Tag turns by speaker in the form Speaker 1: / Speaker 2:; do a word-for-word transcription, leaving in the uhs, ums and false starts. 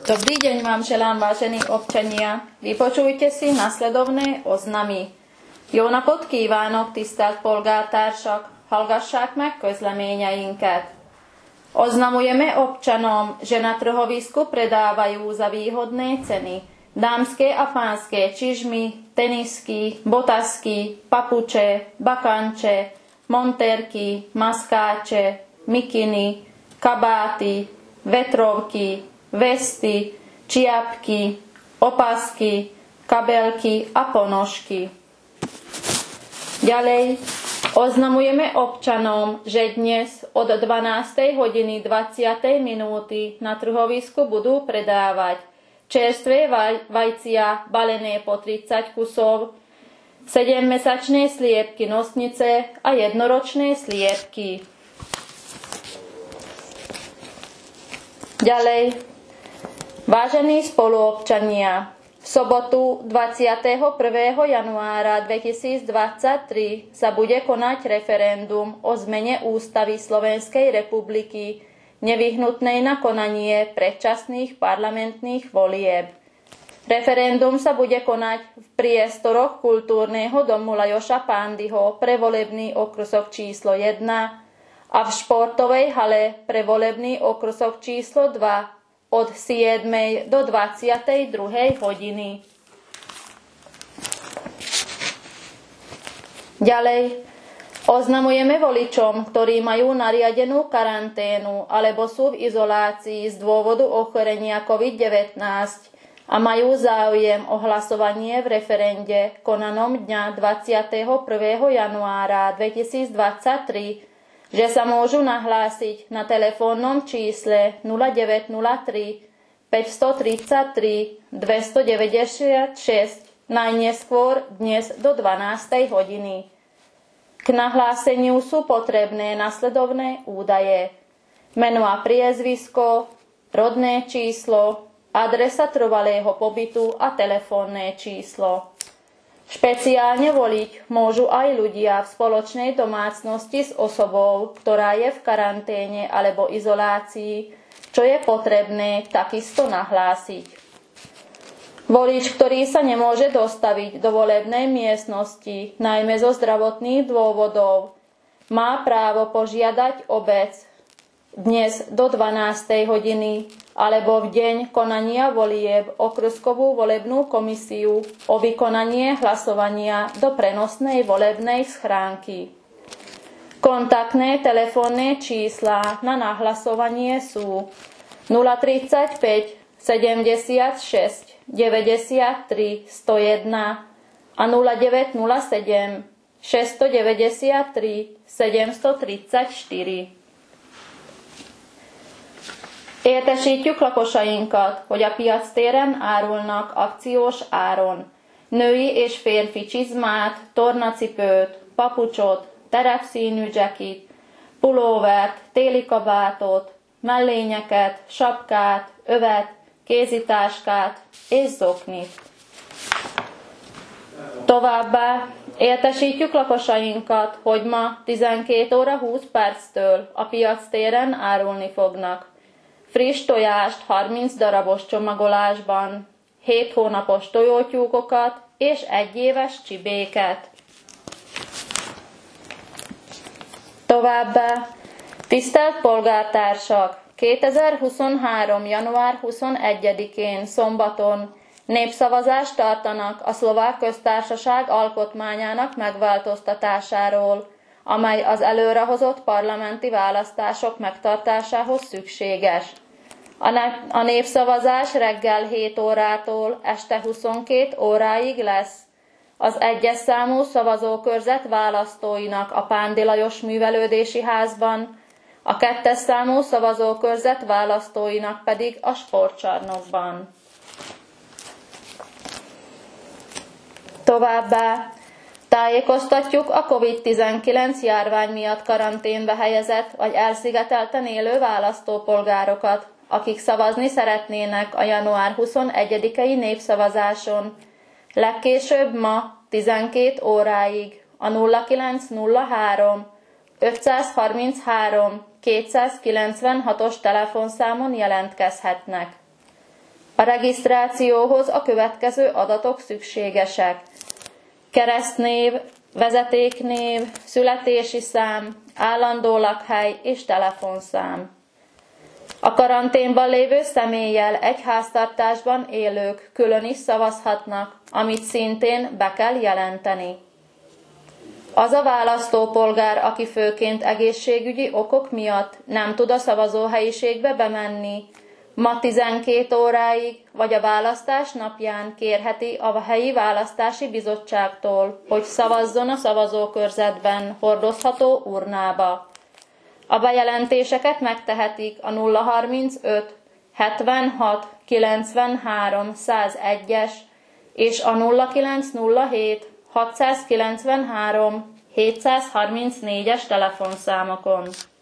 Speaker 1: Dobrý deň vám želám, vážení občania. Vypočujte si nasledovné oznamy. Jó napot kívánok, tisztelt polgártársak! Hallgassák meg közleményeinket. Oznamujeme občanom, že na trhovisku predávajú za výhodné ceny dámske a pánske čižmy, tenisky, botasky, papuče, bakanče, monterky, maskáče, mikiny, kabáty, vetrovky, vesty, čiapky, opasky, kabelky a ponožky. Ďalej oznamujeme občanom, že dnes od dvanástej hodiny dvadsať minúty na trhovisku budú predávať čerstvé vaj, vajcia balené po tridsať kusov, sedemmesačné sliepky nosnice a jednoročné sliepky. Ďalej, vážení spoluobčania, v sobotu dvadsiateho prvého januára dvetisícdvadsaťtri sa bude konať referendum o zmene ústavy Slovenskej republiky, nevyhnutnej na konanie predčasných parlamentných volieb. Referendum sa bude konať v priestoroch kultúrneho domu Lajoša Pandyho pre volebný okrsok číslo jedna a v športovej hale pre volebný okrsok číslo dva od siedmej do dvadsiatej druhej hodiny. Ďalej oznamujeme voličom, ktorí majú nariadenú karanténu alebo sú v izolácii z dôvodu ochorenia COVID devätnásť a majú záujem o hlasovanie v referende konanom dňa dvadsiateho prvého januára dvetisícdvadsaťtri, že sa môžu nahlásiť na telefónnom čísle nula deväť nula tri päťstotridsaťtri dvestodeväťdesiatšesť najneskôr dnes do dvanástej hodiny. K nahláseniu sú potrebné nasledovné údaje: meno a priezvisko, rodné číslo, adresa trvalého pobytu a telefónne číslo. Špeciálne voliť môžu aj ľudia v spoločnej domácnosti s osobou, ktorá je v karanténe alebo izolácii, čo je potrebné takisto nahlásiť. Volič, ktorý sa nemôže dostaviť do volebnej miestnosti, najmä zo zdravotných dôvodov, má právo požiadať obec dnes do dvanástej hodiny alebo v deň konania volieb okrskovú volebnú komisiu o vykonanie hlasovania do prenosnej volebnej schránky. Kontaktné telefónne čísla na nahlasovanie sú nula tridsaťpäť sedemdesiatšesť deväťdesiattri sto jeden a nula deväť nula sedem šesťstodeväťdesiattri sedemstotridsaťštyri. Értesítjük lakosainkat, hogy a piactéren árulnak akciós áron női és férfi csizmát, tornacipőt, papucsot, terepszínű dzsekit, pulóvert, téli kabátot, mellényeket, sapkát, övet, kézitáskát és zoknit. Továbbá értesítjük lakosainkat, hogy ma tizenkét óra húsz perctől a piactéren árulni fognak friss tojást harminc darabos csomagolásban, hét hónapos tojótyúkokat és egyéves csibéket. Továbbá, tisztelt polgártársak! kétezer-huszonhárom. január huszonegyedikén szombaton népszavazást tartanak a Szlovák Köztársaság alkotmányának megváltoztatásáról, amely az előrehozott parlamenti választások megtartásához szükséges. A népszavazás reggel hét órától este huszonkét óráig lesz. Az egyes számú szavazókörzet választóinak a Pándy Lajos Művelődési Házban, a kettes számú szavazókörzet választóinak pedig a sportcsarnokban. Továbbá tájékoztatjuk a COVID tizenkilenc járvány miatt karanténbe helyezett vagy elszigetelten élő választópolgárokat, akik szavazni szeretnének a január huszonegyedikei népszavazáson, legkésőbb ma tizenkét óráig a nulla kilenc nulla három ötszázharminchárom kétszázkilencvenhatos telefonszámon jelentkezhetnek. A regisztrációhoz a következő adatok szükségesek: keresztnév, vezetéknév, születési szám, állandó lakhely és telefonszám. A karanténban lévő személlyel egy háztartásban élők külön is szavazhatnak, amit szintén be kell jelenteni. Az a választópolgár, aki főként egészségügyi okok miatt nem tud a szavazóhelyiségbe bemenni, ma tizenkét óráig vagy a választás napján kérheti a helyi választási bizottságtól, hogy szavazzon a szavazókörzetben hordozható urnába. A bejelentéseket megtehetik a nulla harmincöt hetvenhat kilencvenhárom százegyes és a nulla kilencszázhét hatszázkilencvenhárom hétszázharmincnégyes telefonszámokon.